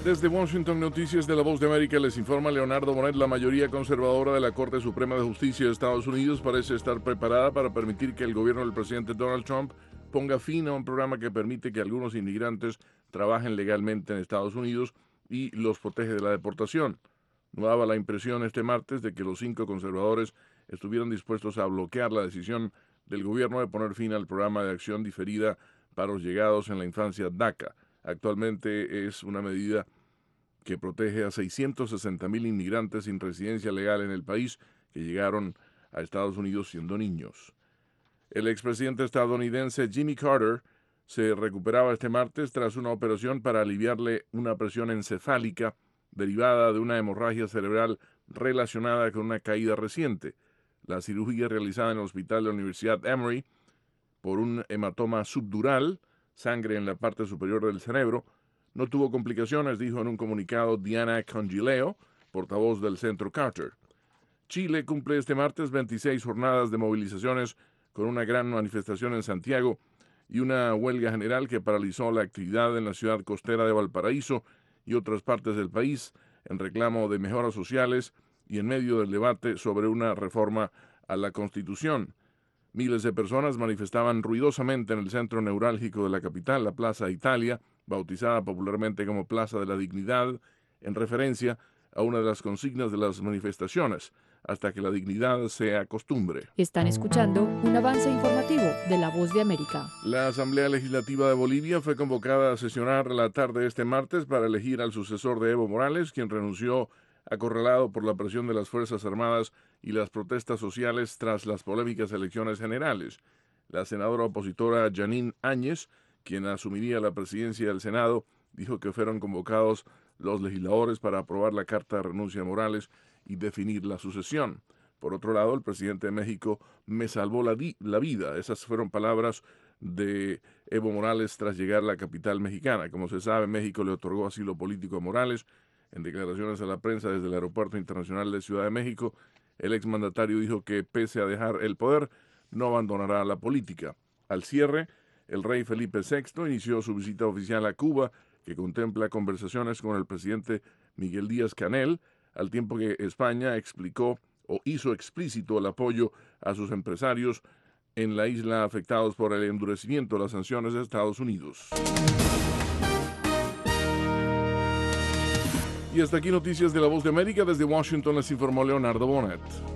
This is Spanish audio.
Desde Washington, Noticias de la Voz de América, les informa Leonardo Bonet. La mayoría conservadora de la Corte Suprema de Justicia de Estados Unidos parece estar preparada para permitir que el gobierno del presidente Donald Trump ponga fin a un programa que permite que algunos inmigrantes trabajen legalmente en Estados Unidos y los protege de la deportación. No daba la impresión este martes de que los 5 conservadores estuvieran dispuestos a bloquear la decisión del gobierno de poner fin al programa de acción diferida para los llegados en la infancia DACA. Actualmente es una medida que protege a 660,000 inmigrantes sin residencia legal en el país que llegaron a Estados Unidos siendo niños. El expresidente estadounidense Jimmy Carter se recuperaba este martes tras una operación para aliviarle una presión encefálica derivada de una hemorragia cerebral relacionada con una caída reciente. La cirugía realizada en el hospital de la Universidad Emory por un hematoma subdural, sangre en la parte superior del cerebro, no tuvo complicaciones, dijo en un comunicado Diana Congileo, portavoz del Centro Carter. Chile cumple este martes 26 jornadas de movilizaciones con una gran manifestación en Santiago y una huelga general que paralizó la actividad en la ciudad costera de Valparaíso y otras partes del país en reclamo de mejoras sociales y en medio del debate sobre una reforma a la Constitución. Miles de personas manifestaban ruidosamente en el centro neurálgico de la capital, la Plaza Italia, bautizada popularmente como Plaza de la Dignidad, en referencia a una de las consignas de las manifestaciones, hasta que la dignidad sea costumbre. Están escuchando un avance informativo de La Voz de América. La Asamblea Legislativa de Bolivia fue convocada a sesionar la tarde de este martes para elegir al sucesor de Evo Morales, quien renunció acorralado por la presión de las Fuerzas Armadas y las protestas sociales tras las polémicas elecciones generales. La senadora opositora Janine Áñez, quien asumiría la presidencia del Senado, dijo que fueron convocados los legisladores para aprobar la carta de renuncia de Morales y definir la sucesión. Por otro lado, el presidente de México me salvó la vida. Esas fueron palabras de Evo Morales tras llegar a la capital mexicana. Como se sabe, México le otorgó asilo político a Morales. En declaraciones a la prensa desde el Aeropuerto Internacional de Ciudad de México, el exmandatario dijo que, pese a dejar el poder, no abandonará la política. Al cierre, el rey Felipe VI inició su visita oficial a Cuba, que contempla conversaciones con el presidente Miguel Díaz-Canel, al tiempo que España explicó o hizo explícito el apoyo a sus empresarios en la isla afectados por el endurecimiento de las sanciones de Estados Unidos. Y hasta aquí Noticias de la Voz de América. Desde Washington les informó Leonardo Bonet.